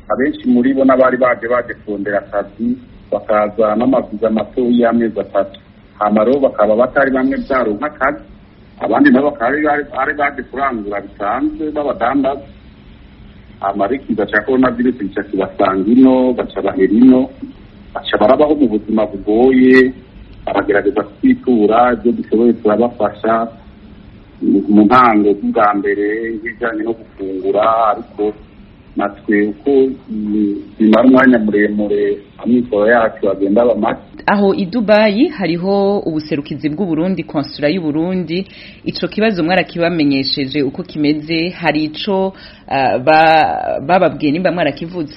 abenshi muri bo n'abari baje kurondera akazi bakaza n'amaviza mato y'amezi 3 hama rero bakaba batari bamwe byaronka akazi abandi nabo bakaba baje kurangura bisanzwe b'abadandaza amarikiza cya coronavirus kibasanga ino baca baherino baca barabaho mu buzima bugoye baragerageza kwitura ibyo dushoboye turabafasha mu ntango bwa mbere bijyanye no gufungura ariko natwe uko bimara umwanya muremure amikoro yacu agenda aba make. Aho i Dubai hariho ubuserukizi bw'Uburundi konsula y'u Burundi ico kibazo mwarakibamenyesheje uko kimeze hari ico bababwiye nimba mwarakivuze?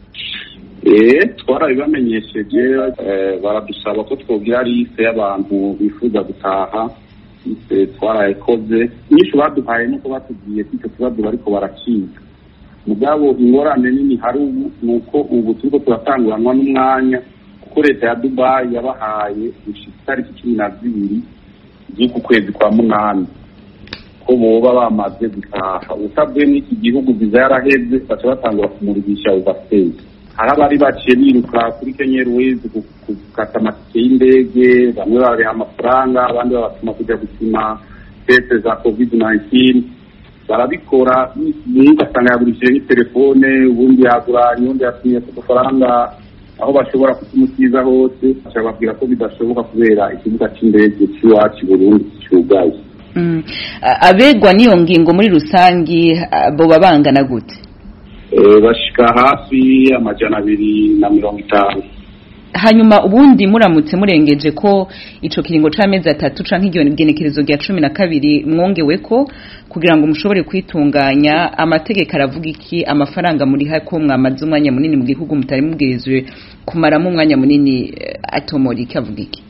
Twarabibamenyesheje baradusaba ko twogira liste y'abantu bifuza gutaha twarayikoze nyinshi baduhaye nuko batubwiye ko icyo kibazo bariko barakiga mugabo ingorane nini hari nuko ubu turiko turatanguranwa n'umwanya kuko leta ya Dubai yabahaye itariki 12 z'uku kwezi kwa munani ko boba bamaze gutaha utabwe n'iki gihugu viza yaraheze baca batangura kumurikisha ubastage hari abari baciye biruka kuri Kenya Airways gukata amatike y'indege bamwe bari amafaranga abandi babatuma kujya gupima test za COVID-19 barabikora ugasanga yagurishije telefone ubundi yaguranye ubundi yatumye ku faranga aho bashobora kutumukiza hose bababwira ko bidashoboka kubera ikibuga cy'indege cy'iwacu Burundi cyugaye. Abegwa niyo ngingo muri rusangi bo babangana gute? Bashika hafi 250. Hanyuma ubundi muramutse murengeje ko ico kiringo c'amezi 3 canke igenekerezo rya 12 mwongewe ko kugira ngo mushobore kwitunganya amategeko aravuga iki amafaranga muri hako mwamaze umwanya munini mu gihugu mutari mubwirizwe kumaramo umwanya munini atomori kavuga iki?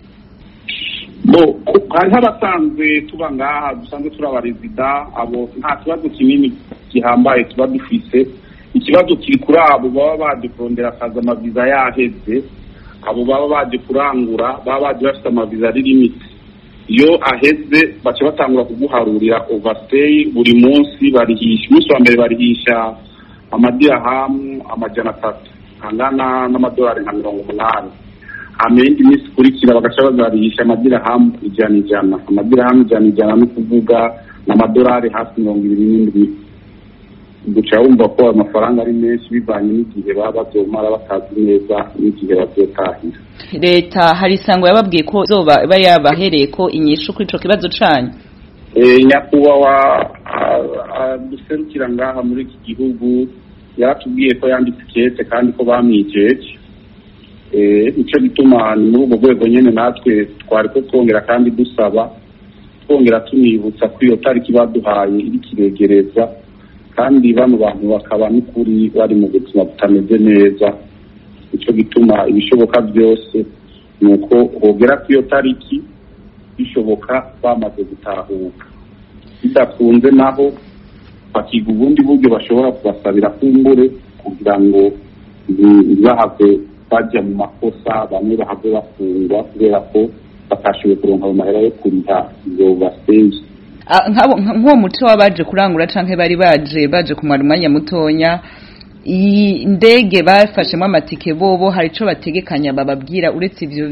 Hari abasanzwe tuba ngaha dusanzwe turabarizida abo nta kibazo kinini gihambaye tuba dufise ikibazo kiri kuri abo baba baje kurondera akazi amaviza yaheze abo baba baje kurangura baba baje bafite amaviza limit iyo aheze baca batangura kuguharurira overstay buri munsi barihisha umunsi wa mbere barihisha amadirahamu 300 angana n'amadolari 80 amendi misi kurikira bagaca bazarihisha amadirahamu 100 amadirahamu 100 no kuvuga n'amadolari hafi 27 guca wumva ko amafaranga ari menshi bivanye n'igihe baba bazomara batazi neza n'igihe bazotahira. Leta hari sango yababwiye ko zoba bayabahereye ko inyishu kuri ico kibazo canyu? Nyakubawa duserukira ngaha muri iki gihugu yaratubwiye ko yanditse kete kandi ko bamwijeje ico gituma ni muri ubwo rwego nyene natwe twari ko twongera kandi dusaba twongera tunibutsa ko iyo tariki baduhaye iri kiregereza kandi bano bantu bakaba n'ukuri bari mu buzima butameze neza ico gituma ibishoboka byose nuko hogera ku iyo tariki bishoboka bamaze gutahuka bidakunze naho bakiga ubundi buryo bashobora kubasabira kumbure kugira ngo ntibahave bajya mu makosa bamwe bahave bafungwa kubera ko batashoboye kuronka mu mahera yo kuriha izo bastage. Nk'uwo muco wabaje kurangura canke bari baje kumara umwanya mutonya indege bafashemo amatike bobo hari ico bategekanya bababwira uretse ivyo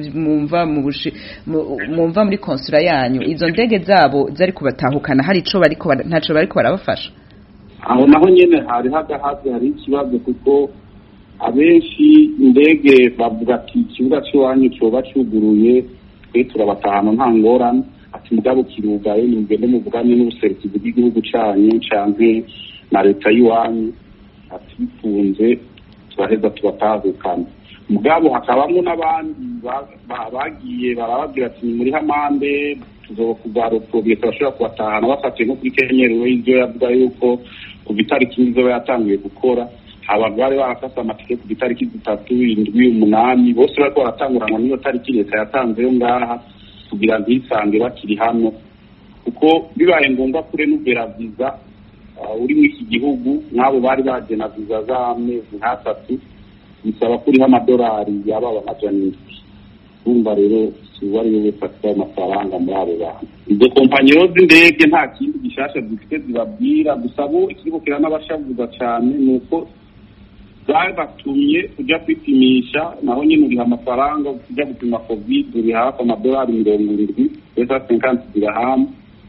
mumva muri konsula yanyu izo ndege zabo zari kubatahukana hari ico ntaco bariko barabafasha? Aho naho nyene hari ikibazo kuko abenshi indege bavuga ati ikibuga cy'iwanyu cyoba cyuguruye twe turabatahana nta ngorane ati mugabo kirugaye nimugende muvugane n'ubuserukizi bw'igihugu canyu canke na leta y'iwanyu ati bifunze turaheza tubatahukana mugabo hakabamwo n'abandi bagiye barababwira ati muri hamande tuzokugaruka turashobora kubatahana bafatiye nko kuri Kenya Airways yavuga yuko ku itariki nizo yatangiye gukora abantu bari barakasa amatike ku itariki 3-7-8 bose bariko baratanguranwa n'iyo tariki leta yatanze yo ngaha kugira ngo isange bakiri hano kuko bibaye ngombwa kure n'ubera visa uri mu iki gihugu nabo bari baje na visa z'amezi 3 bisaba kuriha amadolari yaba amajana urumva rero wari yo wefata amafaranga muri abo bantu izo kompanyi z'indege nta kindi gishasha zifite zibabwira gusa bo ikigo kirana bashavuza cyane nuko batumye kujya kwipimisha naho nyine uriha amafaranga kujya gupima covid uri hafi amadolari 70 pesa 50 dirham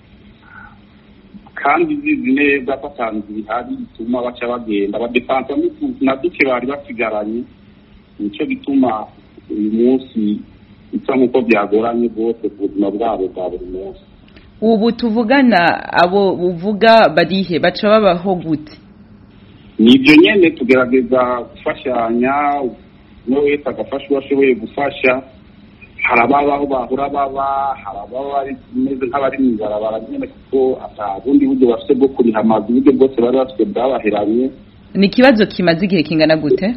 kandi zizi neza ko atanze bihari bituma baca bagenda badepansa na duke bari basigaranye nicyo gituma uyu munsi bisa nk'uko byagoranye rwose ku buzima bwabo bwa buri munsi. Ubu tuvugana abo uvuga barihe baca babaho gute? Nibyo nyene tugerageza gufashanya no wese agafasha uwashoboye gufasha, harabaho bahura baba harababa bimeze nk'abari mu barabara nyene kuko atabundi buryo bafite bwo kuriha amazi uburyo bwose bari bafite bwabaheranye. Ni ikibazo kimaze igihe kingana gute?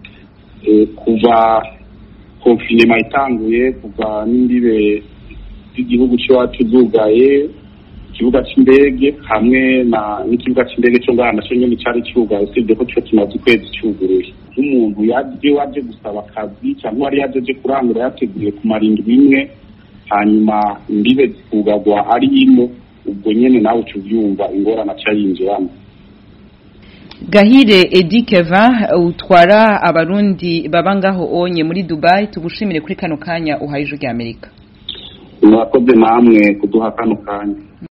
Kuva konfinema itanguye kuva n'imbibe z'igihugu cyacu zugaye ikibuga cy'indege hamwe n'ikibuga cy'indege cyo ngana cyo nyine cyari cyugaye usibye ko cyo kimaze ukwezi cyuguruye. Umuntu waje gusaba akazi cyangwa ari yaje kurangura yateguye kumara indwi imwe hanyuma imbibe zikugagwa ari ino ubwo nyene nawe cyubyumva ingorana cyayinjiramo. Gahire Edi Keva utwara abarundi babangaho onye muri Dubai, tugushimire kuri kano kanya uhaye ijwi rya Amerika. Mwakoze namwe kuduha kano kanya.